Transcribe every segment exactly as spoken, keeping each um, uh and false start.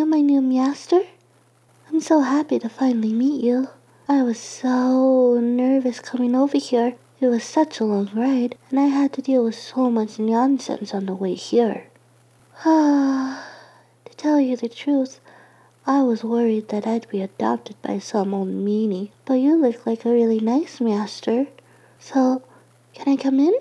my new master? I'm so happy to finally meet you. I was so nervous coming over here. It was such a long ride, and I had to deal with so much nonsense on the way here. Ah, to tell you the truth, I was worried that I'd be adopted by some old meanie, but you look like a really nice master. So, can I come in?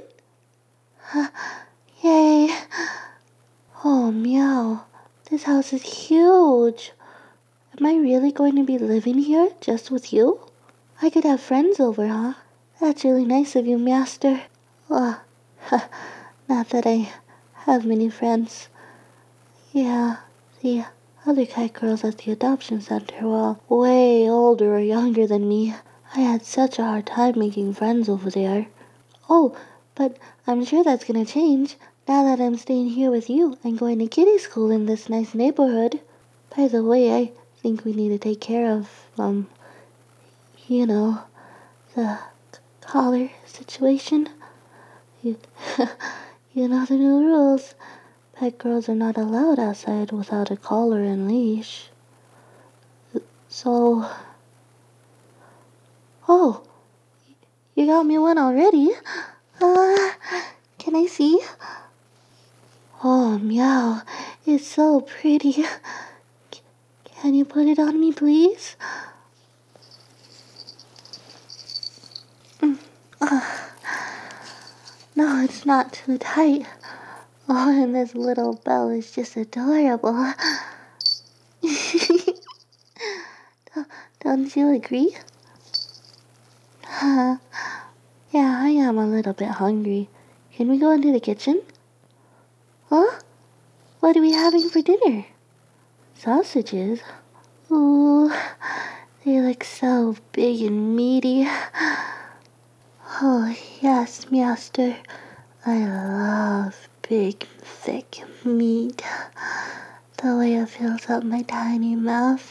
Yay! Oh, meow. This house is huge. Am I really going to be living here just with you? I could have friends over, huh? That's really nice of you, master. Oh, not that I have many friends. Yeah, the other cat girls at the adoption center were all way older or younger than me. I had such a hard time making friends over there. Oh, but I'm sure that's gonna change now that I'm staying here with you and going to kiddie school in this nice neighborhood. By the way, I think we need to take care of, um, you know, the collar situation. You, you know the new rules. Pet girls are not allowed outside without a collar and leash. So... Oh, you got me one already? Uh, can I see? Oh, meow, it's so pretty. Can you put it on me, please? Uh, no, it's not too tight. Oh, and this little bell is just adorable. Don't you agree? Uh, yeah, I am a little bit hungry. Can we go into the kitchen? Huh? What are we having for dinner? Sausages? Ooh, they look so big and meaty. Oh, yes, master. I love big, thick meat. The way it fills up my tiny mouth.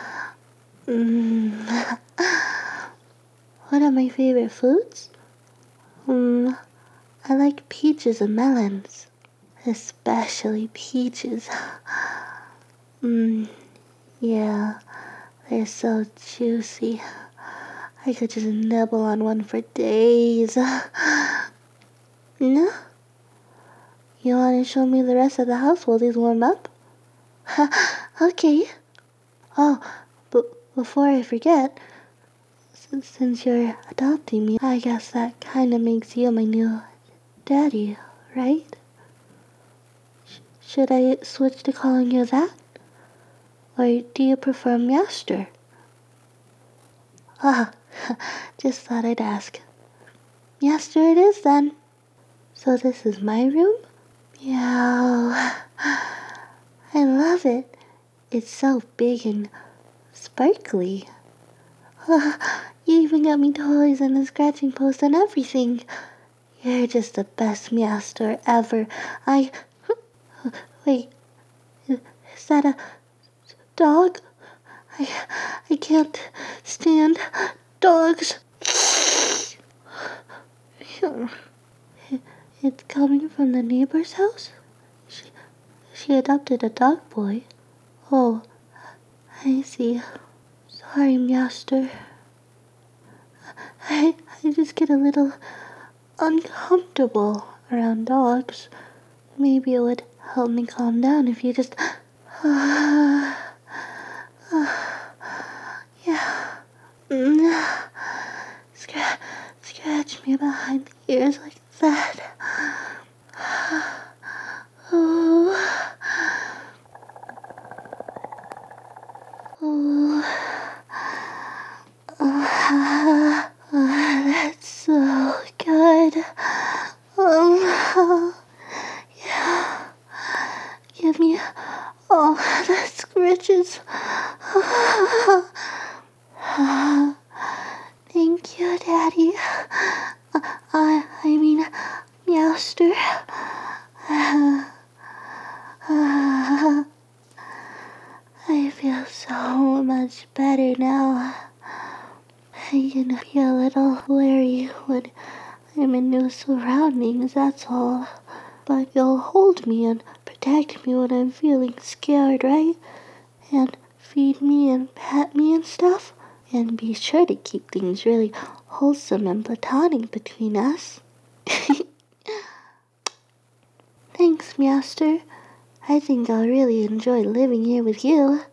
Mmm. One of my favorite foods? Um, I like peaches and melons. Especially peaches. Mmm, yeah, they're so juicy. I could just nibble on one for days. No? You want to show me the rest of the house while these warm up? Okay. Oh, but before I forget, since you're adopting me, I guess that kind of makes you my new daddy, right? Sh should I switch to calling you that? Or do you prefer master? Ah, just thought I'd ask. Master it is then. So this is my room? Meow. I love it. It's so big and sparkly. You even got me toys and a scratching post and everything. You're just the best master ever. I... Wait, is that a dog? I, I can't stand dogs. It's coming from the neighbor's house? She, she adopted a dog boy. Oh, I see. Sorry, master. I, I just get a little uncomfortable around dogs. Maybe it would help me calm down if you just... Uh, uh, yeah. Scratch, scratch me behind the ears like that. Oh. Oh. Uh, uh, that's so good. Um, yeah. Give me all the scratches. Thank you, Daddy. Uh, I, I mean, Master. Uh, uh, I feel so much better now. I can be a little wary when I'm in new surroundings, that's all. But you'll hold me and protect me when I'm feeling scared, right? and feed me and pet me and stuff, and be sure to keep things really wholesome and platonic between us. Thanks, Master. I think I'll really enjoy living here with you.